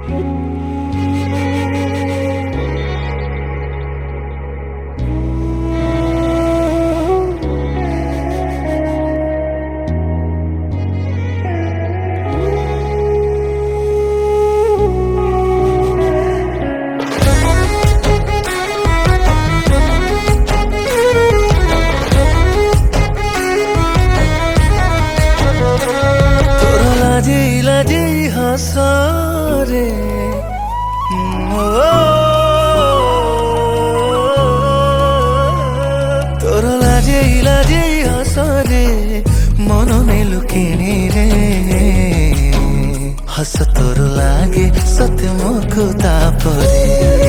हसरे तोर लाजे लाजे हसरे मन ने लुकिनी रे हस तोर लागे सत्य मुखु तापरे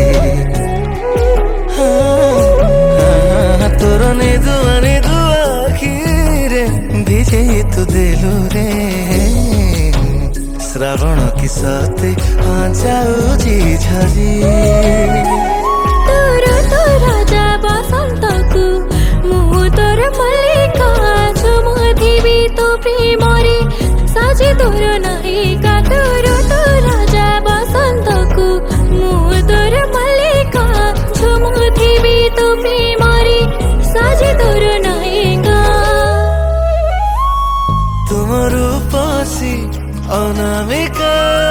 तोर ने दुआ खीरे भिजे तू देलु रे श्रावण की सते जाऊजी झरी तोर राजा बसंत को मु तोर मल्लिका झुमुथिबी तो प्रेम रे साजे तोर नायिका तोर राजा बसंत को मु तोर मल्लिका झुमुथिबी तो प्रेम रे साजे तोर नायिका तुम रूपसी अनामिका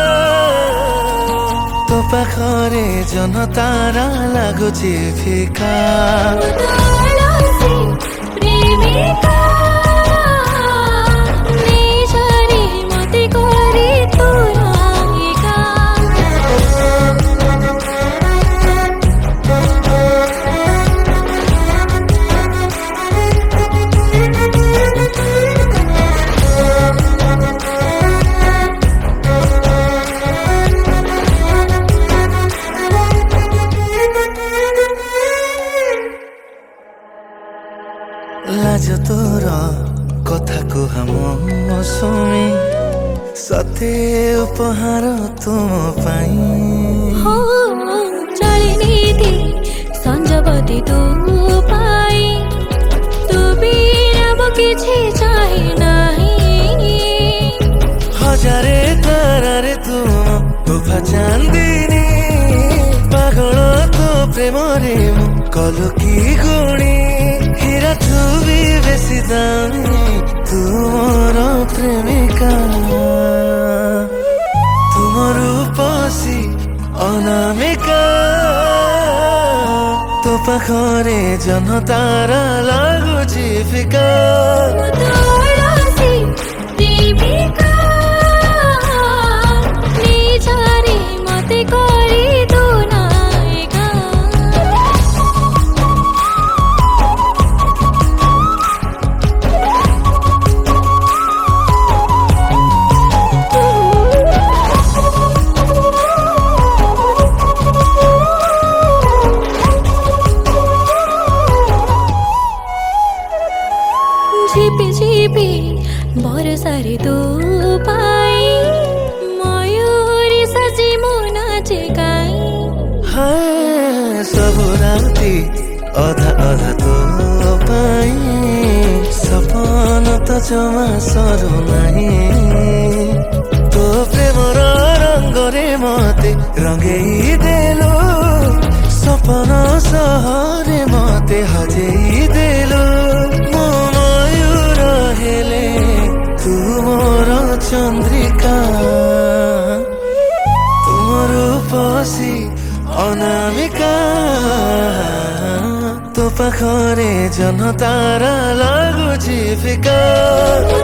तो पाखरे जनतारा लागुची फिका प्रेमिका निजरे मते करे तू नायिका लाज तोर कथा कुहा मौसमी सते उपहार तुम पाई हो चलिनी थी संजगती तू पाई तू बिना वो किछि चाहे नहीं हजारे तारारे तुम उभा चांदिनी पागल तो प्रेम रे कलु की गुणी हीरा तू भी बेसी दामी तू मोर प्रेमिका तुम रूपसी अनामिका तो पाखरे जनतारा लागुची फिका प्रेमिका निजरे मते करे तू नायिका झिपी झिपी बरसारे तू पाई मयूरी सजी मुनाचे गाई हाय सब राती अधा अधा तो पाई सपन तो जमा सरू नहीं तो प्रेम रंग रे मते रंगेई देलो सपन सहरे मते हजेई देलो तुमर चंद्रिका तुम रूपसी अनामिका तो पाखरे जनतारा लागुची फिका